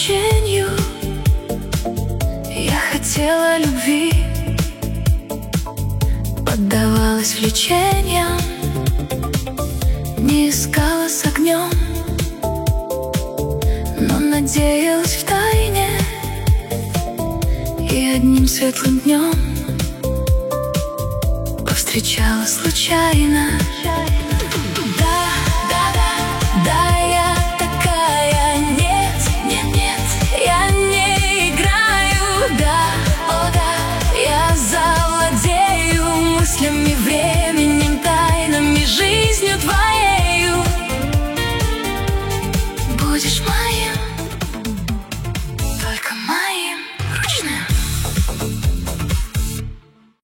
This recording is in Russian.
теченью. Я хотела любви, поддавалась влечениям, не искала с огнем, но надеялась втайне. И одним светлым днем повстречала случайно. Временем, тайнами, жизнью твоею. Будешь моим.